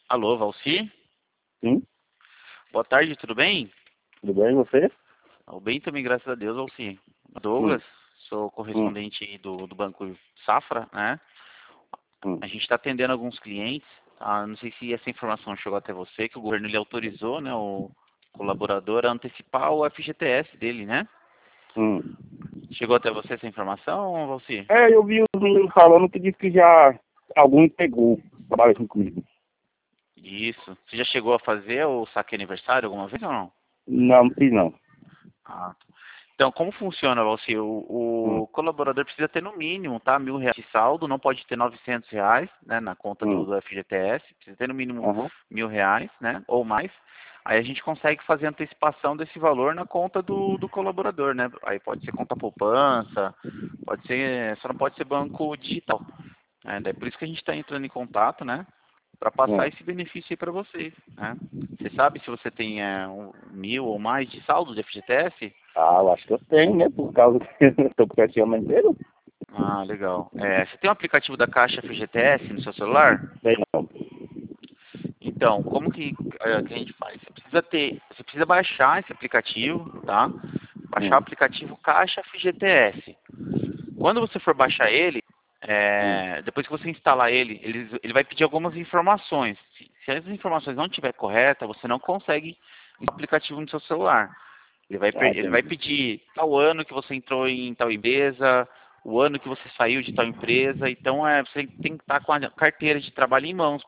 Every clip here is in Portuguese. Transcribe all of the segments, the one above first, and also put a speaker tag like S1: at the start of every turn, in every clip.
S1: Alô, Valci?
S2: Sim,
S1: Boa tarde, tudo bem?
S2: tudo bem, e você?
S1: Tudo bem também, graças a Deus, Valci.
S2: Hum,
S1: Douglas, sou
S2: hum,
S1: correspondente aí do Banco Safra, né?
S2: hum.
S1: A gente está atendendo alguns clientes, tá? Não sei se essa informação chegou até você, que o governo ele autorizou, né, o colaborador a antecipar o FGTS dele, né?
S2: hum.
S1: Chegou até você essa informação, Valci?
S2: Eu vi os meninos falando que disse que já algum pegou, trabalha aqui comigo.
S1: Isso. Você já chegou a fazer o saque aniversário alguma vez ou não?
S2: Não, não fiz não.
S1: Ah, então, como funciona, Valci?
S2: Hum,
S1: O colaborador precisa ter no mínimo, tá? R$ 1.000 de saldo, não pode ter R$ 900, né? Na conta
S2: hum,
S1: do FGTS, precisa ter no mínimo
S2: aham,
S1: R$ 1.000, né? Ou mais. Aí a gente consegue fazer antecipação desse valor na conta do colaborador, né? Aí pode ser conta poupança, pode ser, só não pode ser banco digital. Né? Daí por isso que a gente está entrando em contato, né? Para passar
S2: hum.
S1: esse benefício aí para vocês, né? Você sabe se você tem 1.000 ou mais de saldo de FGTS?
S2: Eu acho que eu tenho, né? Por causa que eu estou praticamente inteiro.
S1: Ah, legal. Você tem um aplicativo da Caixa FGTS no seu celular?
S2: Sei não.
S1: Então, como que a gente faz? Você precisa baixar esse aplicativo, tá? Baixar o
S2: Hum,
S1: aplicativo Caixa FGTS. Quando você for baixar ele,
S2: hum.
S1: depois que você instalar ele vai pedir algumas informações. Se as informações não estiver corretas, você não consegue o aplicativo no seu celular. Ele vai
S2: Entendi.
S1: pedir tal ano que você entrou em tal empresa, o ano que você saiu de tal empresa. Então, você tem que estar com a carteira de trabalho em mãos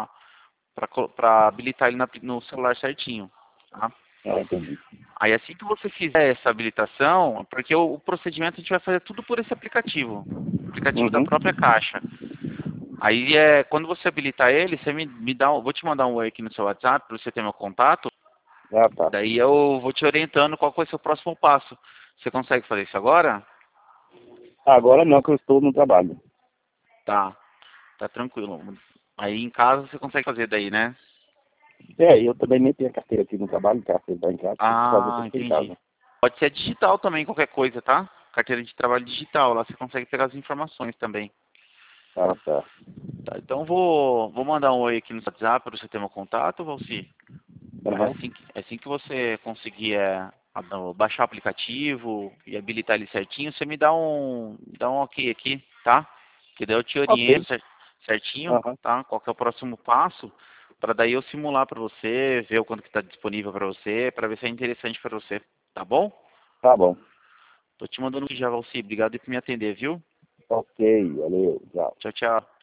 S1: para habilitar ele no celular certinho. Tá?
S2: Entendi.
S1: Aí, assim que você fizer essa habilitação, porque o procedimento a gente vai fazer tudo por esse aplicativo da
S2: Uhum.
S1: própria Caixa. Aí, quando você habilitar ele, você me dá, vou te mandar um oi aqui no seu WhatsApp para você ter meu contato.
S2: Tá.
S1: Daí eu vou te orientando qual vai ser o próximo passo. Você consegue fazer isso agora?
S2: Agora não, que eu estou no trabalho.
S1: Tá, tá tranquilo. Aí em casa você consegue fazer daí, né?
S2: Eu também nem tenho a carteira aqui no trabalho, carteira tá em casa, tem que fazer
S1: Ah,
S2: tudo aqui em
S1: entendi.
S2: casa.
S1: Pode ser digital também, qualquer coisa, tá? Carteira de trabalho digital, lá você consegue pegar as informações também.
S2: Tá.
S1: Tá, então vou mandar um oi aqui no WhatsApp para você ter meu contato, Valci. Aí
S2: Aham.
S1: assim que você conseguir baixar o aplicativo e habilitar ele certinho, você me dá um ok aqui, tá? Que daí eu te
S2: Ok.
S1: oriento certinho,
S2: Aham.
S1: tá? Qual que é o próximo passo, para daí eu simular para você, ver o quanto que está disponível para você, para ver se é interessante para você, tá bom?
S2: Tá bom.
S1: Tô te mandando um vídeo já, Valci. Obrigado por me atender, viu?
S2: Ok, valeu, tchau.
S1: Tchau, tchau.